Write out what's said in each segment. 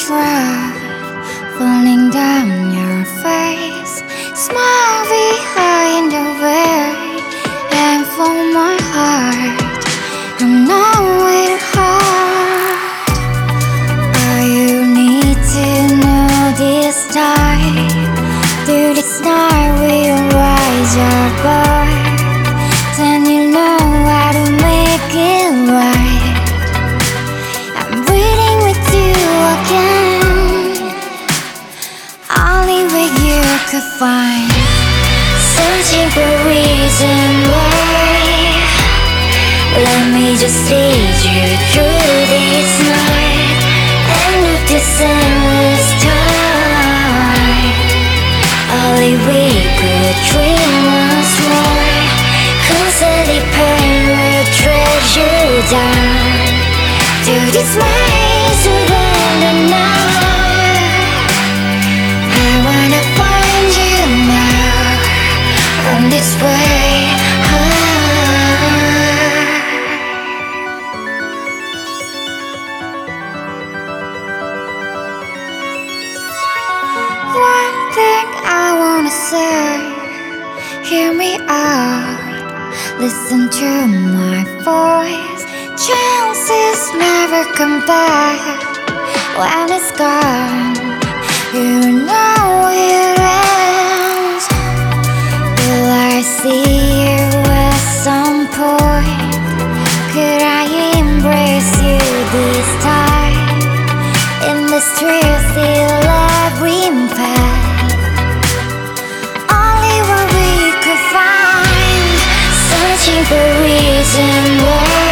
drop falling down your face. Smile behind the veil, and for my heart, I know it hard. All you need to know this time, through this night we'll rise above. Then you know how to make it right. I'm waiting with you again, only way you could find. Searching for reason why. Let me just lead you through this night, end of this endless time. Only we could dream once more, constantly pain will treasure down. To this maze within the night, I wanna find you now, on this way. One thing I wanna say, hear me out, listen to my voice. Chances never come back. When it's gone, you know it ends. Will I see you at some point? Could I embrace you this time? In the streets still every path, only what we could find. Searching for reason why.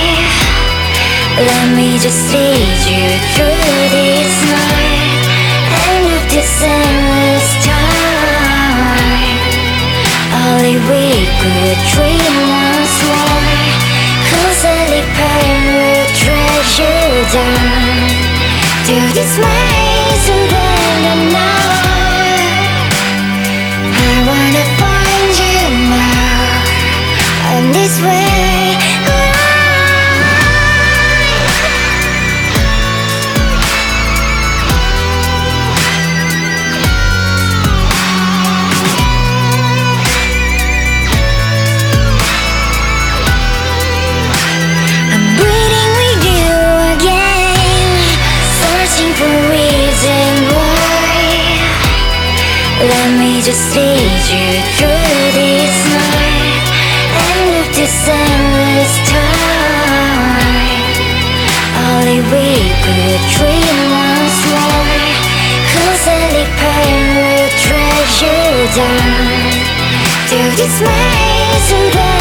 Let me just lead you through this night, end of this endless time. Only we could dream once more, constantly pain will treasure down. To this maze within the night, I wanna find you now, on this way. Let me just lead you through this night, end of this endless time. Only we could dream once more, constantly pain will treasure down. To this maze